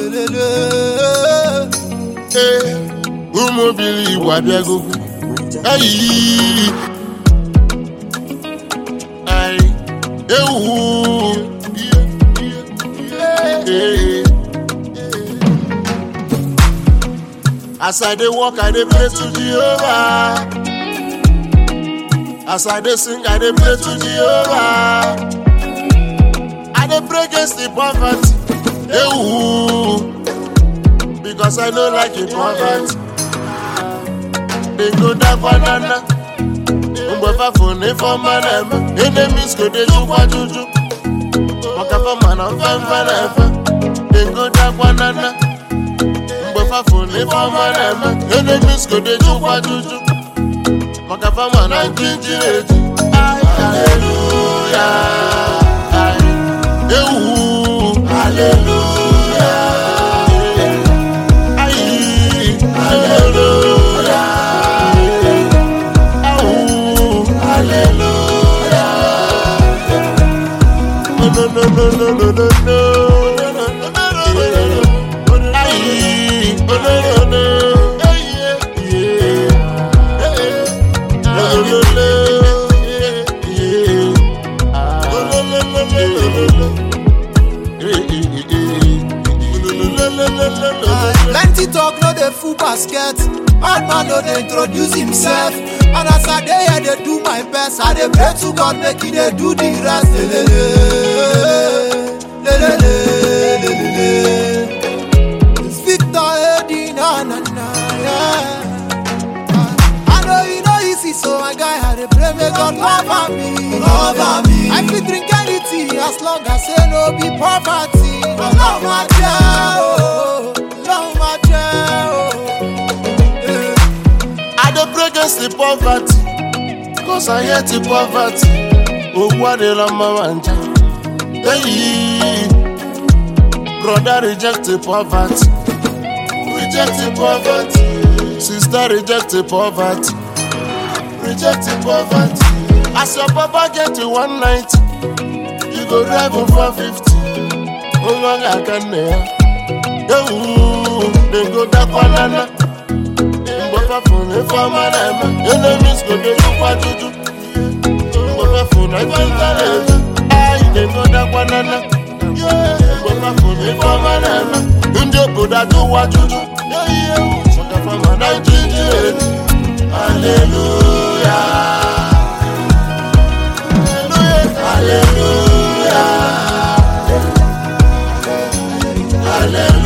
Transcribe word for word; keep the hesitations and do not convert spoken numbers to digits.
Hey, umo bili wabiago. Hey, ay, ewu. Hey. As I dey walk, I dey pray to Jehovah. As I dey sing, I dey pray to Jehovah. I dey pray against the poverty. Ewu. Because I don't like it poverty. They go down banana. Umbefa phone for man. Enemies go dey jukwa juju. Wakafa man on fan fan. They go down banana. Umbefa phone for man. Enemies go dey jukwa juju. Wakafa man on ginger. Hallelujah. Ewu. Hallelujah. No, no, no, no, no, no, no. Aye, oh, no, no, no. Yeah, yeah. No, no, no. Yeah. Oh, no, no, no, no, no, no. Plenty talk, no dey full basket. Bad man no dey introduce himself. And as I dey here, dey do my best. I dey pray to God, make He dey do the rest. Le, le, le, le, le, le, le, le. It's Victor Eddie, na na na, yeah. I know you know easy, so my guy, I dey pray, make God cover me, cover me. I fit drink anything as long as say no be poverty. Love my child, love my child. I dey pray against the poverty, cause I hate the poverty. Oh, what the lama wanja. Hey, brother, reject the poverty. Reject the poverty. Sister, reject the poverty. Reject the poverty. As your papa get to one ninety, you go drive on four fifty. Oh, my God, can you? They go that banana. For my name, enemies go dey jukwa juju. Mboka phone I can't tell. I dey know that banana. Mboka phone for my name. Indio go da jukwa juju. Mboka for my Nigeria. Hallelujah. Hallelujah. Hallelujah.